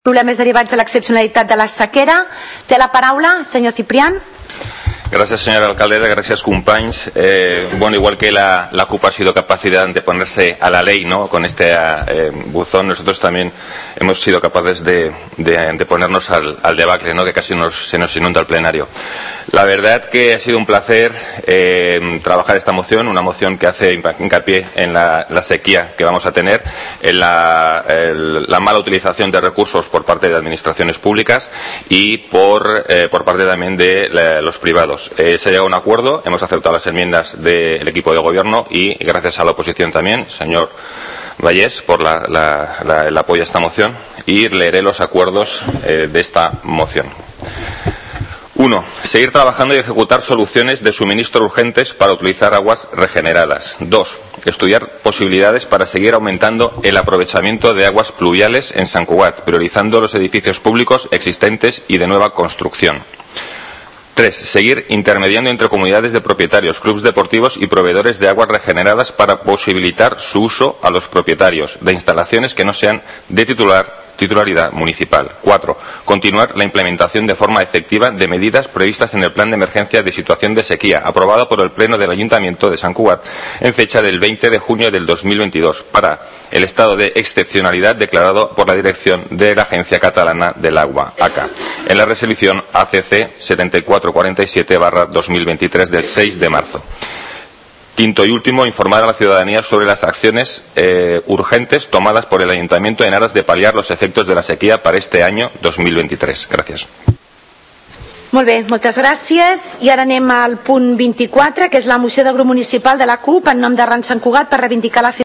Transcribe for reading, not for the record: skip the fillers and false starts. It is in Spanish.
Problemes derivats de l'excepcionalitat de la sequera. Té la paraula, senyor Ciprián. Gracias, señora alcaldesa. Gracias, companys. Bueno, igual que la CUP ha sido capaz de anteponerse a la ley, ¿no? Con este buzón, nosotros también hemos sido capaces de anteponernos al debacle, ¿no? Que casi se nos inunda el plenario. La verdad que ha sido un placer trabajar esta moción, una moción que hace hincapié en la sequía que vamos a tener, en la mala utilización de recursos por parte de administraciones públicas y por parte también de los privados. Se ha llegado a un acuerdo, hemos aceptado las enmiendas del equipo de gobierno y gracias a la oposición también, señor Vallés, por el apoyo a esta moción, y leeré los acuerdos de esta moción. 1. Seguir trabajando y ejecutar soluciones de suministro urgentes para utilizar aguas regeneradas. 2. Estudiar posibilidades para seguir aumentando el aprovechamiento de aguas pluviales en Sant Cugat, priorizando los edificios públicos existentes y de nueva construcción. 3. Seguir intermediando entre comunidades de propietarios, clubes deportivos y proveedores de aguas regeneradas para posibilitar su uso a los propietarios de instalaciones que no sean de titularidad municipal. 4. Continuar la implementación de forma efectiva de medidas previstas en el Plan de Emergencia de Situación de Sequía, aprobado por el Pleno del Ayuntamiento de Sant Cugat en fecha del 20 de junio del 2022, para el estado de excepcionalidad declarado por la dirección de la Agencia Catalana del Agua, ACA, en la resolución ACC 7447/2023 del 6 de marzo. 5. y último, informar a la ciudadanía sobre las acciones urgentes tomadas por el Ayuntamiento en aras de paliar los efectos de la sequía para este año 2023. Gràcies. Molt bé, moltes gràcies. I ara anem al punt 24, que és la moció del grup municipal de la CUP en nom de Ran Sant Cugat per reivindicar la